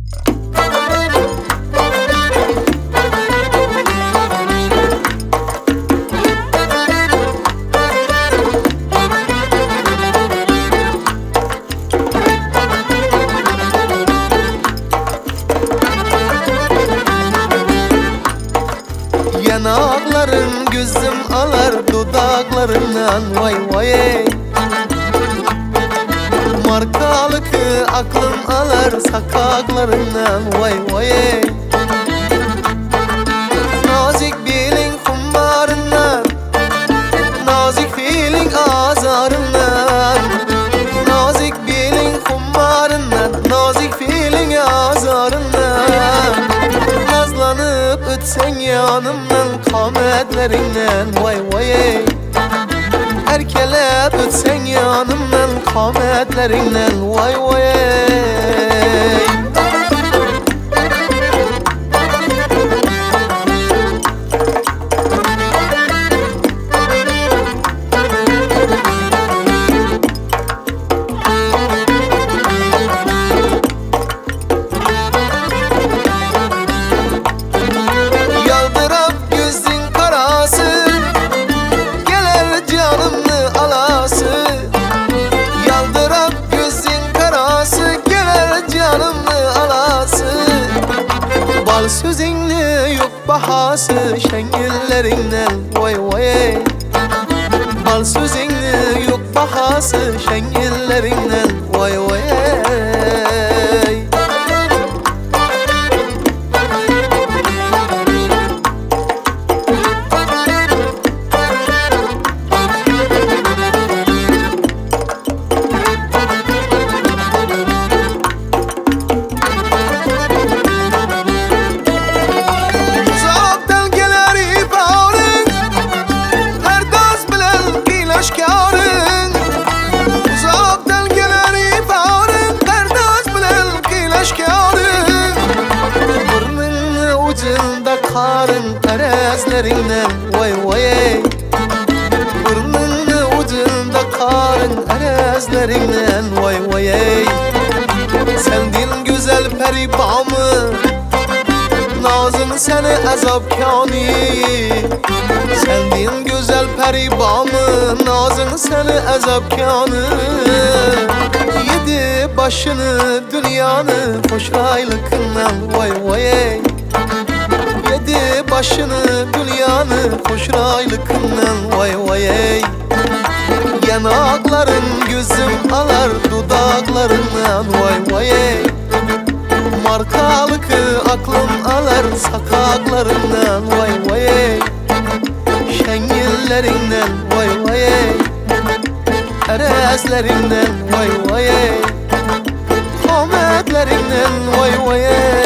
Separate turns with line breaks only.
Yanakların gözüm alar dudaklarından vay vay ey. Markalıkı aklım alar sakaklarından vay vay ey. Nazik bilin kumbarından, nazik filin azarından. Nazik bilin kumbarından, nazik filin azarından. Nazlanıp ötsen yanımdan kametlerinden vay vay ey. Erkelep ötsen yanımdan kametlerinden vay vay ey. Bal sözünle yok bahası şengillerinden vay vay ey. Bal sözünle yok bahası şengillerinden vay vay ey. Karın erezlerinden vay vay ey. Burnunun ucunda karın erezlerinden vay vay ey. Sendin güzel peribamı, nazın seni azapkani. Sendin güzel peribamı, nazın seni azapkani. Yedi başını dünyanı hoş raylıkından vay vay ey. Yedi başını dünyanı hoş raylıkından vay vay ey. Yanakların gözüm alar dudaklarından vay vay ey. Markalıkı aklım alar sakaklarından vay vay ey. Şengillerinden vay vay ey. Erezlerinden vay vay ey. Kametlerinden vay vay ey.